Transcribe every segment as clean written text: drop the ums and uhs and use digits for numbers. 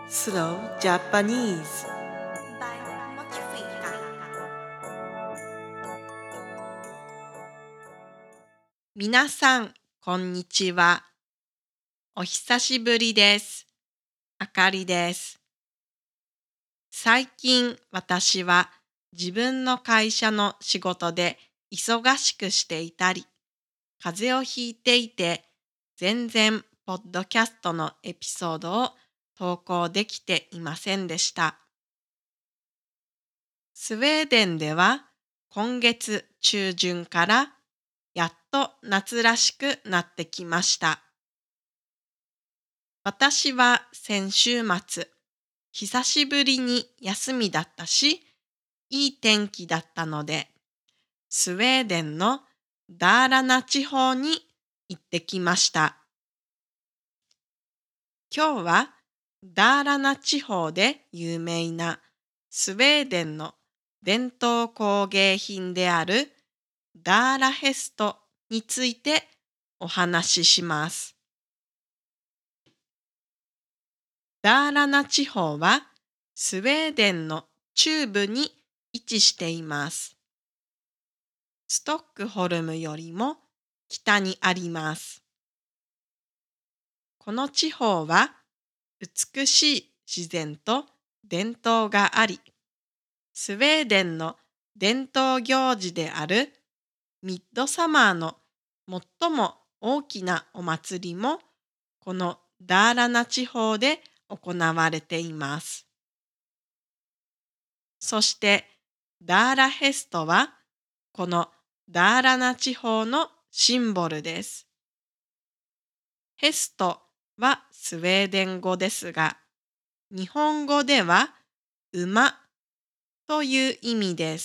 Slow Japanese. by Mochifika. 皆さん、こんにちは。お久しぶりです。あかりです。最近、私は自分の会社の仕事で忙しくしていたり、風邪をひいていて、全然ポッドキャストのエピソードを投稿できていませんでした。スウェーデンでは今月中旬からやっと夏らしくなってきました。私は先週末、久しぶりに休みだったし、いい天気だったので、スウェーデンのダーラナ地方に行ってきました。今日はダーラナ地方で有名なスウェーデンの伝統工芸品であるダーラヘストについてお話しします。ダーラナ地方はスウェーデンの中部に位置しています。ストックホルムよりも北にあります。この地方は美しい自然と伝統があり、スウェーデンの伝統行事であるミッドサマーの最も大きなお祭りもこのダーラナ地方で行われています。そしてダーラヘストはこのダーラナ地方のシンボルです。ヘストはスウェーデン語ですが、日本語では馬という意味です。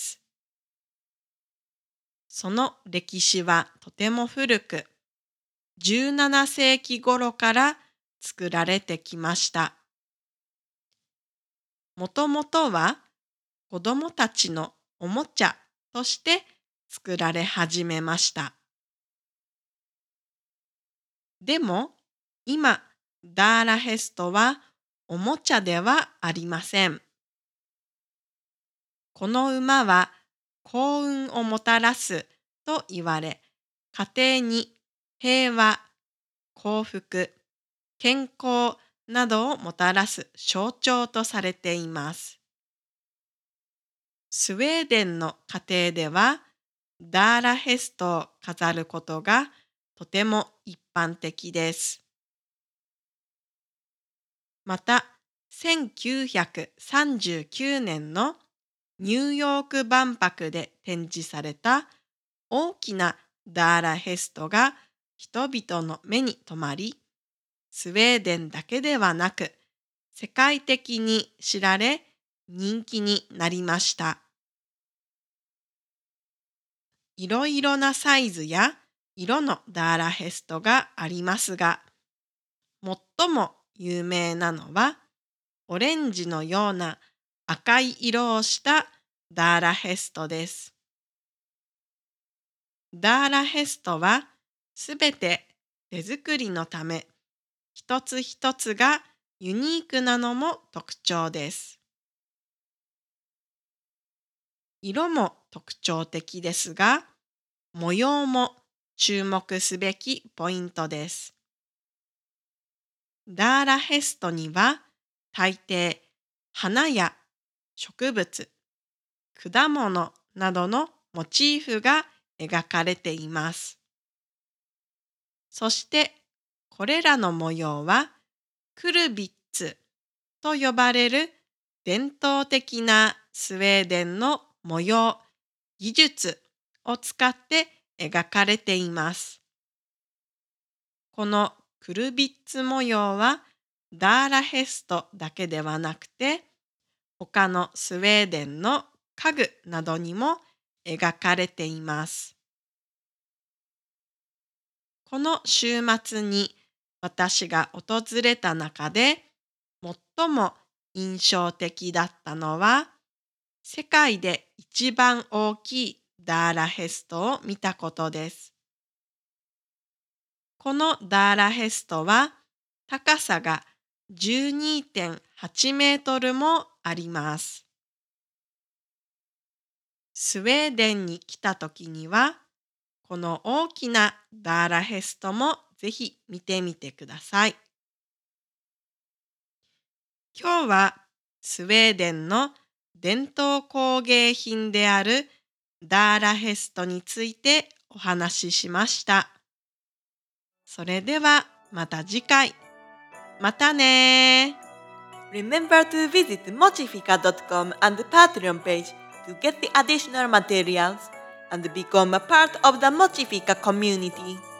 その歴史はとても古く、17世紀頃から作られてきました。もともとは子供たちのおもちゃとして作られ始めました。でも今、ダーラヘストはおもちゃではありません。この馬は幸運をもたらすと言われ、家庭に平和、幸福、健康などをもたらす象徴とされています。スウェーデンの家庭では、ダーラヘストを飾ることがとても一般的です。また、1939年のニューヨーク万博で展示された大きなダーラヘストが人々の目に留まり、スウェーデンだけではなく世界的に知られ人気になりました。いろいろなサイズや色のダーラヘストがありますが、最も有名なのはオレンジのような赤い色をしたダーラヘストです。ダーラヘストはすべて手作りのため、一つ一つがユニークなのも特徴です。色も特徴的ですが、模様も注目すべきポイントです。ダーラヘストには大抵花や植物、果物などのモチーフが描かれています。そしてこれらの模様はクルビッツと呼ばれる伝統的なスウェーデンの模様、技術を使って描かれています。このクルビッツ模様はダーラヘストだけではなくて、他のスウェーデンの家具などにも描かれています。この週末に私が訪れた中で最も印象的だったのは、世界で一番大きいダーラヘストを見たことです。このダーラヘストは高さが12.8 8メートルもあります。スウェーデンに来た時には、この大きなダーラヘストもぜひ見てみてください。今日はスウェーデンの伝統工芸品であるダーラヘストについてお話ししました。それではまた次回。またね。 Remember to visit mochifica.com and the Patreon page to get the additional materials and become a part of the Mochifica community.